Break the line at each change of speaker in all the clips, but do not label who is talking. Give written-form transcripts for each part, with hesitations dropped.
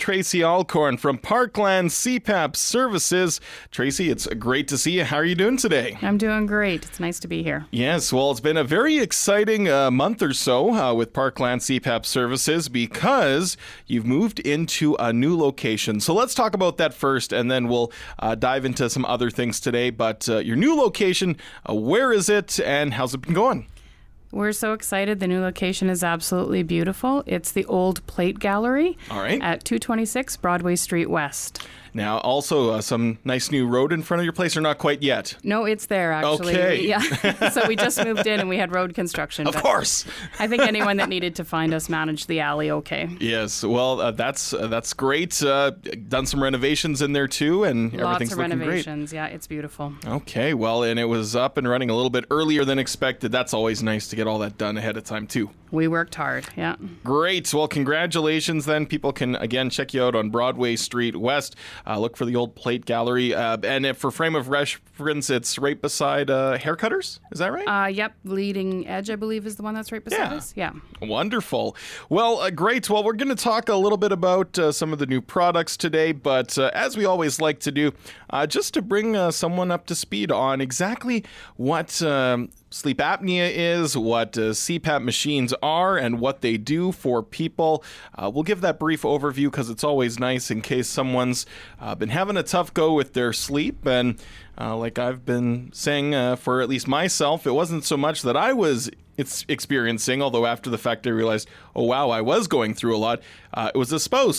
Tracy Alcorn from Parkland CPAP Services. Tracy, it's great to see you. How are you doing today?
I'm doing great. It's nice to be here.
Yes, well, it's been a very exciting month or so with Parkland CPAP Services because you've moved into a new location. So let's talk about that first, and then we'll dive into some other things today. But your new location, where is it, and how's it been going?
We're so excited. The new location is absolutely beautiful. It's the Old Plate Gallery at 226 Broadway Street West.
Now, also some nice new road in front of your place, or not quite yet?
No, it's there, actually.
Okay.
Yeah. So we just moved in and we had road construction.
Of course.
I think anyone that needed to find us managed the alley okay.
Yes. Well, that's great. Done some renovations in there, too, and everything's looking great.
Lots of renovations. Yeah, it's beautiful.
Okay. Well, and it was up and running a little bit earlier than expected. That's always nice to get all that done ahead of time, too.
We worked hard, yeah.
Great. Well, congratulations then. People can, again, check you out on Broadway Street West. Look for the Old Plate Gallery. And if for frame of reference, it's right beside Haircutters. Is that right?
Yep. Leading Edge, I believe, is the one that's right beside us. Yeah.
Wonderful. Well, great. Well, we're going to talk a little bit about some of the new products today. But as we always like to do, just to bring someone up to speed on exactly what sleep apnea is, what CPAP machines are, and what they do for people. We'll give that brief overview because it's always nice in case someone's been having a tough go with their sleep. And like I've been saying for at least myself, it wasn't so much that I was experiencing, although after the fact I realized, oh wow, I was going through a lot. It was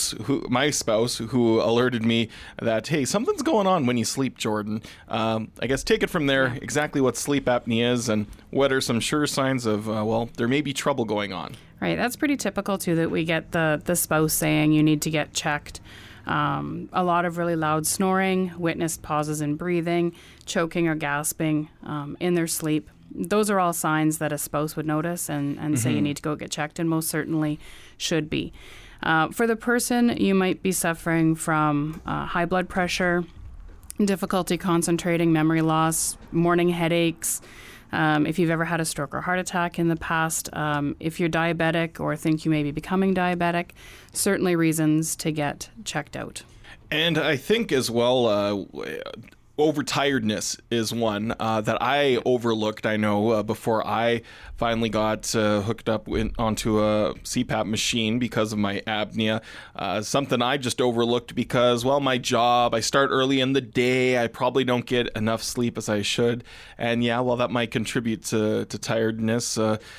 my spouse who alerted me that, hey, something's going on when you sleep, Jordan. I guess take it from there, exactly what sleep apnea is and what are some sure signs of, there may be trouble going on.
Right, that's pretty typical too, that we get the spouse saying you need to get checked. A lot of really loud snoring, witnessed pauses in breathing, choking or gasping in their sleep. Those are all signs that a spouse would notice and say you need to go get checked, and most certainly should be. For the person, you might be suffering from high blood pressure, difficulty concentrating, memory loss, morning headaches. If you've ever had a stroke or heart attack in the past, if you're diabetic or think you may be becoming diabetic, certainly reasons to get checked out.
And I think as well, overtiredness is one that I overlooked, I know, before I finally got hooked up onto a CPAP machine because of my apnea. Something I just overlooked because, my job, I start early in the day, I probably don't get enough sleep as I should. And that might contribute to tiredness.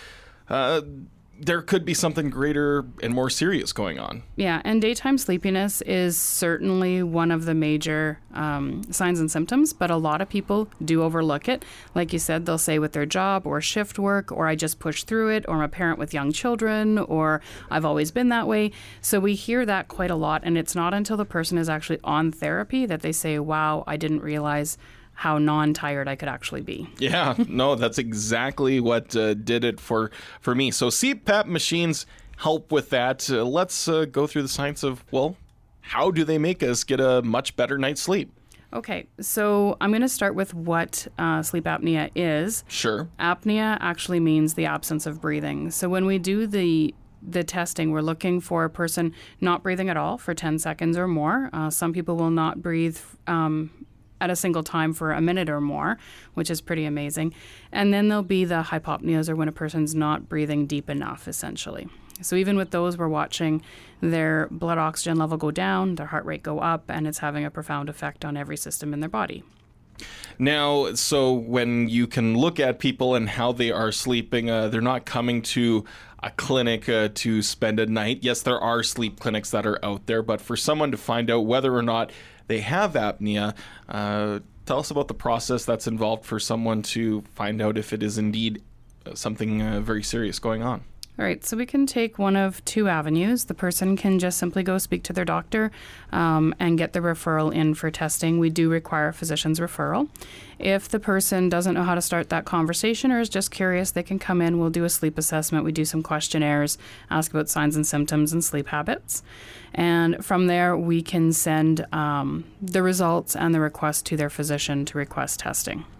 There could be something greater and more serious going on.
Yeah, and daytime sleepiness is certainly one of the major signs and symptoms, but a lot of people do overlook it. Like you said, they'll say with their job or shift work, or I just push through it, or I'm a parent with young children, or I've always been that way. So we hear that quite a lot, and it's not until the person is actually on therapy that they say, wow, I didn't realize how non-tired I could actually be.
Yeah, no, that's exactly what did it for me. So CPAP machines help with that. Let's go through the science of, how do they make us get a much better night's sleep?
Okay, so I'm going to start with what sleep apnea is.
Sure.
Apnea actually means the absence of breathing. So when we do the testing, we're looking for a person not breathing at all for 10 seconds or more. Some people will not breathe at a single time for a minute or more, which is pretty amazing. And then there'll be the hypopneas, or when a person's not breathing deep enough, essentially. So even with those, we're watching their blood oxygen level go down, their heart rate go up, and it's having a profound effect on every system in their body.
Now, so when you can look at people and how they are sleeping, they're not coming to a clinic to spend a night. Yes, there are sleep clinics that are out there, but for someone to find out whether or not they have apnea, tell us about the process that's involved for someone to find out if it is indeed something very serious going on.
All right, so we can take one of two avenues. The person can just simply go speak to their doctor and get the referral in for testing. We do require a physician's referral. If the person doesn't know how to start that conversation or is just curious, they can come in. We'll do a sleep assessment. We do some questionnaires, ask about signs and symptoms and sleep habits. And from there, we can send the results and the request to their physician to request testing.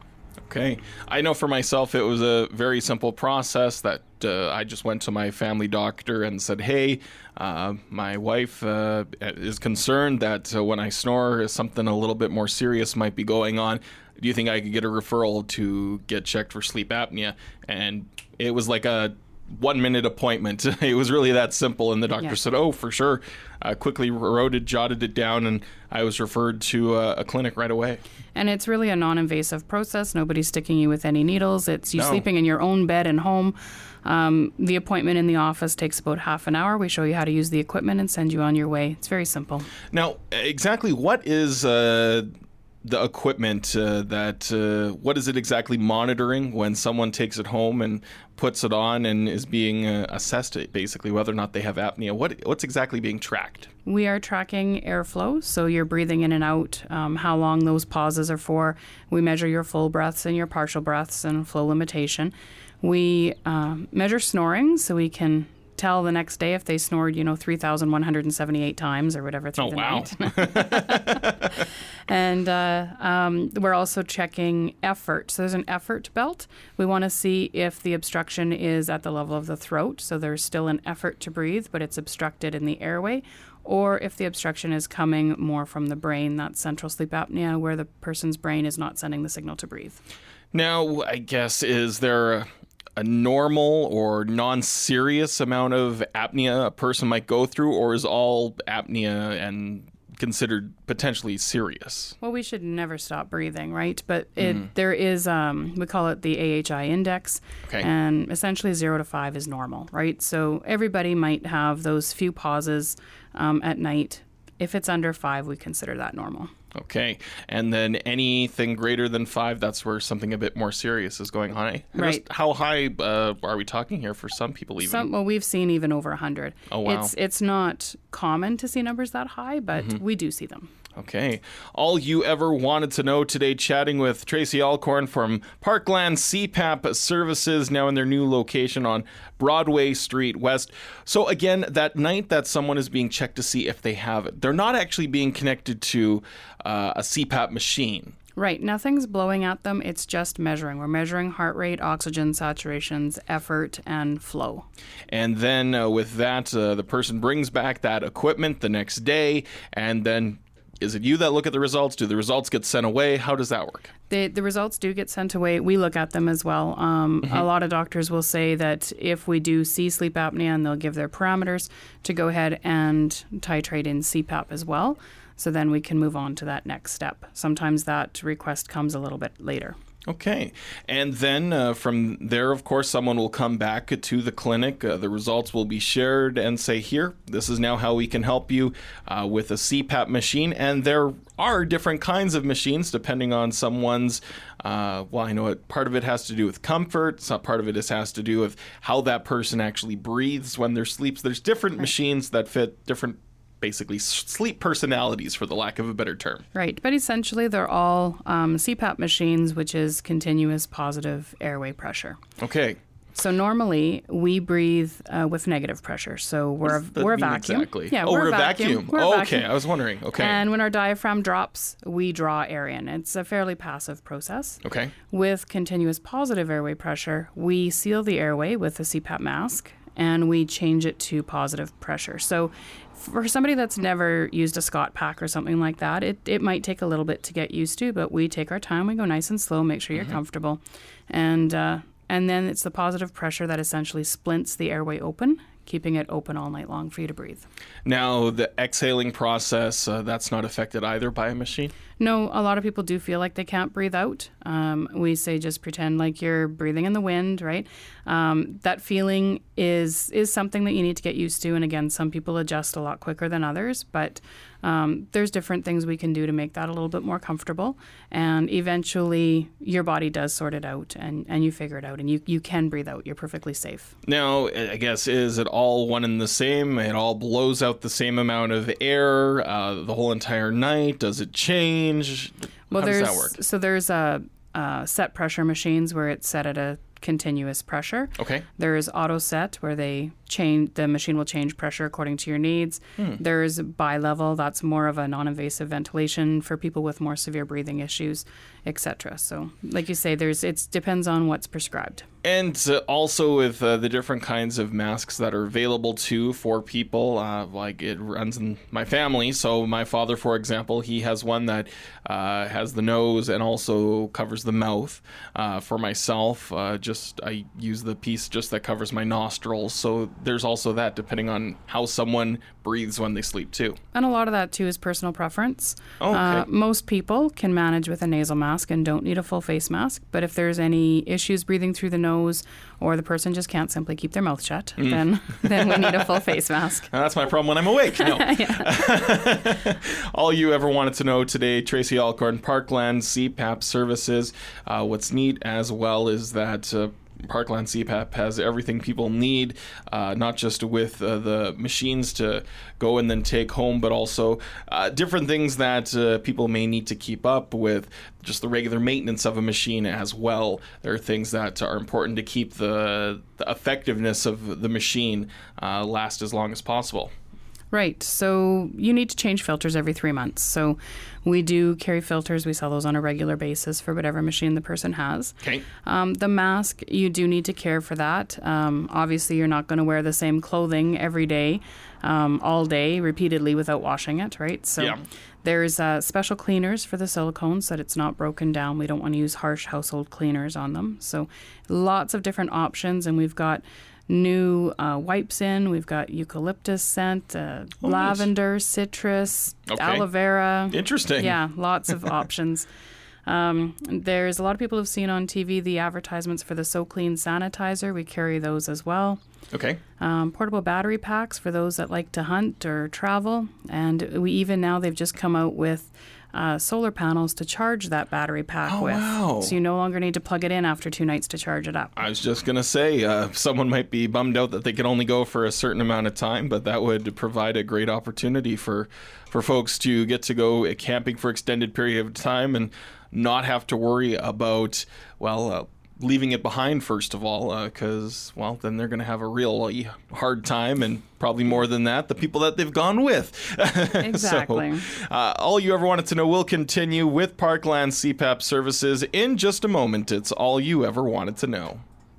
Okay. I know for myself, it was a very simple process that I just went to my family doctor and said, hey, my wife is concerned that when I snore, something a little bit more serious might be going on. Do you think I could get a referral to get checked for sleep apnea? And it was like a 1-minute appointment. It was really that simple. And the doctor said, oh, for sure. Quickly jotted it down, and I was referred to a clinic right away.
And it's really a non-invasive process. Nobody's sticking you with any needles. It's you sleeping in your own bed and home. The appointment in the office takes about half an hour. We show you how to use the equipment and send you on your way. It's very simple.
Now, exactly what is the equipment what is it exactly monitoring when someone takes it home and puts it on and is being assessed, basically, whether or not they have apnea? What's exactly being tracked?
We are tracking airflow, so you're breathing in and out, how long those pauses are for. We measure your full breaths and your partial breaths and flow limitation. We measure snoring, so we can tell the next day if they snored, 3,178 times or whatever through the night. And we're also checking effort. So there's an effort belt. We want to see if the obstruction is at the level of the throat. So there's still an effort to breathe, but it's obstructed in the airway. Or if the obstruction is coming more from the brain, that's central sleep apnea, where the person's brain is not sending the signal to breathe.
Now, I guess, is there a normal or non-serious amount of apnea a person might go through, or is all apnea and considered potentially serious?
Well, we should never stop breathing, right? But there is, we call it the AHI index, and essentially 0 to 5 is normal, right? So everybody might have those few pauses at night. If it's under 5, we consider that normal.
Okay. And then anything greater than 5, that's where something a bit more serious is going on.
Right.
How high are we talking here for some people even?
Well, we've seen even over 100.
Oh, wow.
It's not common to see numbers that high, but we do see them.
Okay. All you ever wanted to know today, chatting with Tracy Alcorn from Parkland CPAP Services, now in their new location on Broadway Street West. So again, that night that someone is being checked to see if they have it, they're not actually being connected to a CPAP machine.
Right. Nothing's blowing at them. It's just measuring. We're measuring heart rate, oxygen saturations, effort, and flow. And
then with that, the person brings back that equipment the next day, and then is it you that look at the results? Do the results get sent away? How does that work?
The results do get sent away. We look at them as well. A lot of doctors will say that if we do see sleep apnea, and they'll give their parameters, to go ahead and titrate in CPAP as well. So then we can move on to that next step. Sometimes that request comes a little bit later.
Okay. And then from there, of course, someone will come back to the clinic. The results will be shared and say, here, this is now how we can help you with a CPAP machine. And there are different kinds of machines depending on someone's, I know part of it has to do with comfort. Some part of it has to do with how that person actually breathes when they're sleeps. There's different machines that fit different basically sleep personalities, for the lack of a better term.
Right. But essentially, they're all CPAP machines, which is continuous positive airway pressure.
Okay.
So normally, we breathe with negative pressure. So we're a vacuum.
Exactly.
Yeah,
we're a vacuum.
We're a vacuum.
Okay. I was wondering. Okay.
And when our diaphragm drops, we draw air in. It's a fairly passive process.
Okay.
With continuous positive airway pressure, we seal the airway with a CPAP mask, and we change it to positive pressure. So for somebody that's never used a Scott pack or something like that, it might take a little bit to get used to, but we take our time, we go nice and slow, make sure you're comfortable. And then it's the positive pressure that essentially splints the airway open, keeping it open all night long for you to breathe.
Now, the exhaling process, that's not affected either by a machine?
No, a lot of people do feel like they can't breathe out. We say just pretend like you're breathing in the wind, right? That feeling is something that you need to get used to. And again, some people adjust a lot quicker than others, but there's different things we can do to make that a little bit more comfortable. And eventually your body does sort it out and you figure it out and you can breathe out. You're perfectly safe.
Now, I guess, is it all one and the same? It all blows out the same amount of air the whole entire night? Does it change?
Well,
How does that work?
So there's set pressure machines where it's set at a continuous pressure.
Okay.
There's auto set, where the machine will change pressure according to your needs. There's bi-level, that's more of a non-invasive ventilation for people with more severe breathing issues, etc. So like you say, it depends on what's prescribed.
And also with the different kinds of masks that are available too for people, like it runs in my family. So my father, for example, he has one that has the nose and also covers the mouth. For myself, I use the piece just that covers my nostrils. So there's also that, depending on how someone breathes when they sleep too.
And a lot of that too is personal preference.
Oh, okay.
Most people can manage with a nasal mask and don't need a full face mask. But if there's any issues breathing through the nose, or the person just can't simply keep their mouth shut, then we need a full face mask.
That's my problem when I'm awake. No. All you ever wanted to know today, Tracy Alcorn, Parkland CPAP Services. What's neat as well is that Parkland CPAP has everything people need, not just with the machines to go and then take home, but also different things that people may need to keep up with, just the regular maintenance of a machine as well. There are things that are important to keep the effectiveness of the machine last as long as possible.
Right. So you need to change filters every 3 months. So we do carry filters. We sell those on a regular basis for whatever machine the person has.
Okay.
The mask, you do need to care for that. Obviously, you're not going to wear the same clothing every day, all day, repeatedly without washing it, right? So
Yeah.
There's special cleaners for the silicone so that it's not broken down. We don't want to use harsh household cleaners on them. So lots of different options, and we've got new wipes in. We've got eucalyptus scent, lavender, citrus, aloe vera.
Interesting.
Yeah, lots of options. There's a lot of people who've seen on TV the advertisements for the So Clean sanitizer. We carry those as well.
Okay.
Portable battery packs for those that like to hunt or travel. And they've just come out with solar panels to charge that battery pack with.
Wow.
So you no longer need to plug it in after 2 nights to charge it up.
I was just going to say, someone might be bummed out that they can only go for a certain amount of time, but that would provide a great opportunity for folks to get to go camping for extended period of time and not have to worry about, leaving it behind, first of all, because, then they're going to have a real hard time, and probably more than that, the people that they've gone with.
Exactly.
So, all you ever wanted to know will continue with Parkland CPAP Services in just a moment. It's all you ever wanted to know.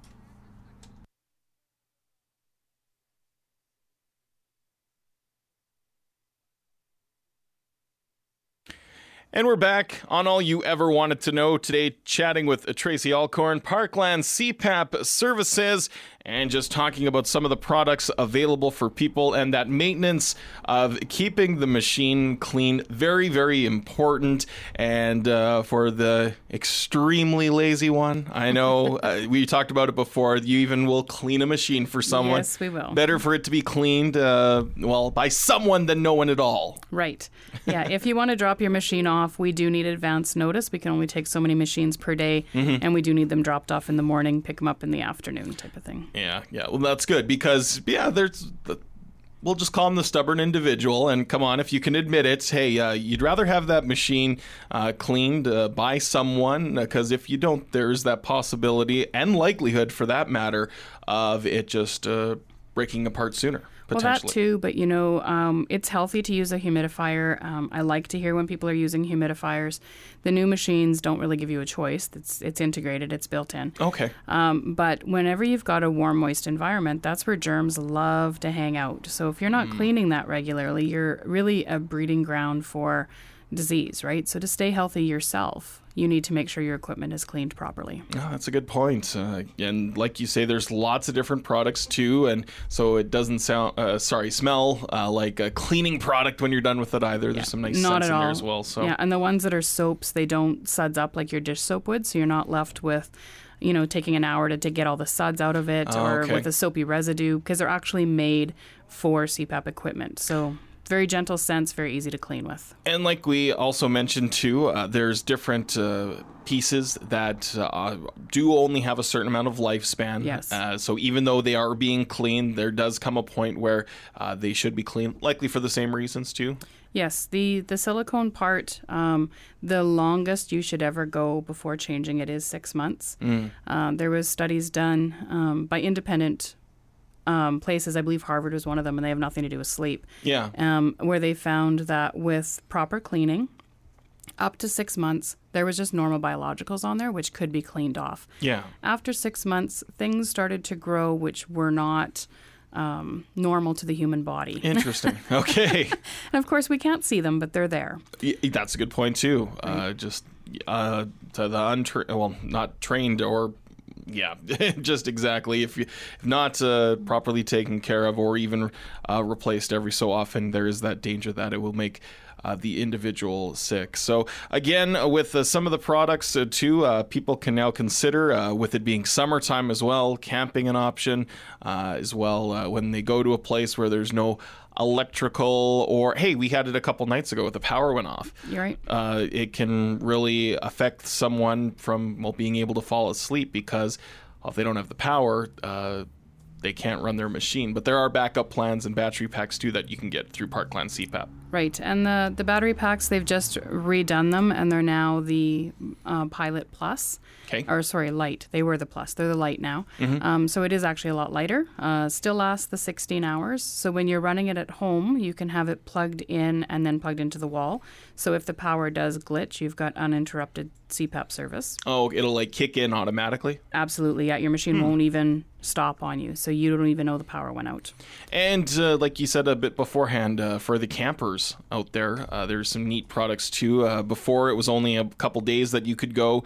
And we're back on All You Ever Wanted to Know today, chatting with Tracy Alcorn, Parkland CPAP Services, and just talking about some of the products available for people and that maintenance of keeping the machine clean. Very, very important. And for the extremely lazy one, I know we talked about it before, you even will clean a machine for someone.
Yes, we will.
Better for it to be cleaned, by someone than no one at all.
Right. Yeah, if you want to drop your machine off, we do need advance notice. We can only take so many machines per day, and we do need them dropped off in the morning, pick them up in the afternoon type of thing.
Yeah. Well, that's good because, we'll just call him the stubborn individual. And come on, if you can admit it, hey, you'd rather have that machine cleaned by someone, because if you don't, there's that possibility and likelihood, for that matter, of it just breaking apart sooner.
Well, that too, but it's healthy to use a humidifier. I like to hear when people are using humidifiers. The new machines don't really give you a choice. It's integrated, it's built in.
Okay.
But whenever you've got a warm, moist environment, that's where germs love to hang out. So if you're not cleaning that regularly, you're really a breeding ground for disease, right? So to stay healthy yourself, you need to make sure your equipment is cleaned properly.
Oh, that's a good point. And like you say, there's lots of different products too, and so it doesn't smell like a cleaning product when you're done with it either. There's some nice scents in there as well. So
yeah, and the ones that are soaps, they don't suds up like your dish soap would, so you're not left with taking an hour to get all the suds out of it with a soapy residue, because they're actually made for CPAP equipment. So very gentle scents, very easy to clean with.
And like we also mentioned too, there's different pieces that do only have a certain amount of lifespan.
Yes.
So even though they are being cleaned, there does come a point where they should be cleaned, likely for the same reasons too.
Yes, the silicone part, the longest you should ever go before changing it is 6 months. There was studies done by independent places. I believe Harvard was one of them, and they have nothing to do with sleep.
Yeah.
Where they found that with proper cleaning, up to 6 months, there was just normal biologicals on there, which could be cleaned off.
Yeah.
After 6 months, things started to grow which were not normal to the human body.
Interesting. Okay.
And of course, we can't see them, but they're there.
That's a good point too.
Right.
Just to the not trained or. Yeah, just exactly. If not properly taken care of or even replaced every so often, there is that danger that it will make the individual sick. So again, with some of the products too, people can now consider, with it being summertime as well, camping an option as well when they go to a place where there's no electrical or, hey, we had it a couple nights ago with the power went off.
You're right.
It can really affect someone from being able to fall asleep because if they don't have the power, they can't run their machine. But there are backup plans and battery packs too that you can get through Parkland CPAP.
Right, and the battery packs, they've just redone them, and they're now the Pilot Plus.
Okay.
Or sorry, Light. They were the Plus. They're the Light now. So it is actually a lot lighter. Still lasts the 16 hours. So when you're running it at home, you can have it plugged in and then plugged into the wall. So if the power does glitch, you've got uninterrupted CPAP service.
Oh, it'll like kick in automatically?
Absolutely, yeah. Your machine won't even stop on you, so you don't even know the power went out.
And like you said a bit beforehand, for the campers out there, there's some neat products too. Before, it was only a couple days that you could go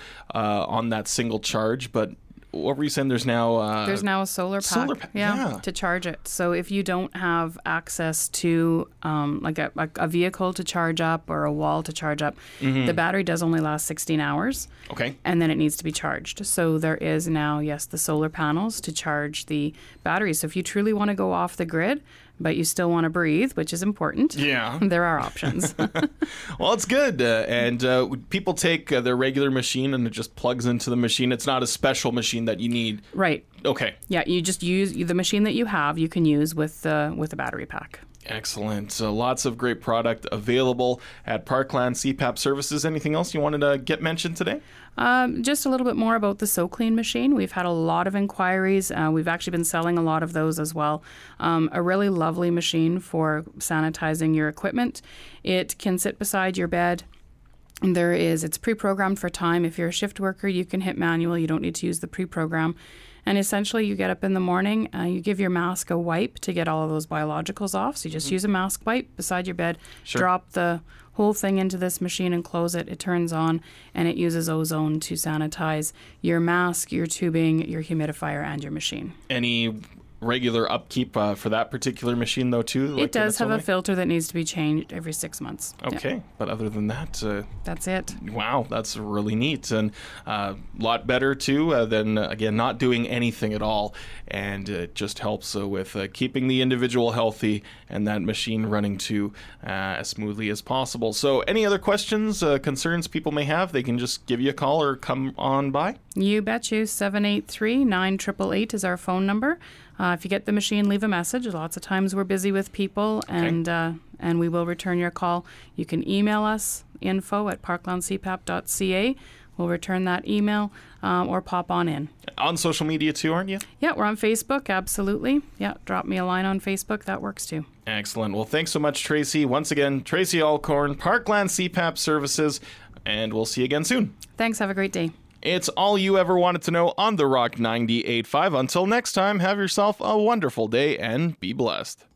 on that single charge, but what were you saying? There's now
a solar pack, yeah, to charge it. So if you don't have access to like a vehicle to charge up or a wall to charge up, the battery does only last 16 hours.
Okay.
And then it needs to be charged. So there is now, yes, the solar panels to charge the batteries. So if you truly want to go off the grid, but you still want to breathe, which is important.
Yeah.
There are options.
Well, it's good. And people take their regular machine and it just plugs into the machine. It's not a special machine that you need.
Right.
Okay.
Yeah, you just use the machine that you have, you can use with a battery pack.
Excellent. So lots of great product available at Parkland CPAP Services. Anything else you wanted to get mentioned today?
Just a little bit more about the SoClean machine. We've had a lot of inquiries. We've actually been selling a lot of those as well. A really lovely machine for sanitizing your equipment. It can sit beside your bed. It's pre-programmed for time. If you're a shift worker, you can hit manual. You don't need to use the pre-program. And essentially, you get up in the morning, you give your mask a wipe to get all of those biologicals off. So you just use a mask wipe beside your bed, drop the whole thing into this machine and close it. It turns on, and it uses ozone to sanitize your mask, your tubing, your humidifier, and your machine.
Any regular upkeep for that particular machine, though, too?
It does have a filter that needs to be changed every 6 months.
Okay, yeah. But other than that...
that's it.
Wow, that's really neat. And a lot better, too, than, again, not doing anything at all. And it just helps with keeping the individual healthy and that machine running, too, as smoothly as possible. So any other questions, concerns people may have, they can just give you a call or come on by?
You bet you. 783-9888 is our phone number. If you get the machine, leave a message. Lots of times we're busy with people, and we will return your call. You can email us, info@parklandcpap.ca. We'll return that email or pop on in.
On social media too, aren't you?
Yeah, we're on Facebook, absolutely. Yeah, drop me a line on Facebook. That works too.
Excellent. Well, thanks so much, Tracy. Once again, Tracy Alcorn, Parkland CPAP Services, and we'll see you again soon.
Thanks. Have a great day.
It's all you ever wanted to know on The Rock 98.5. Until next time, have yourself a wonderful day and be blessed.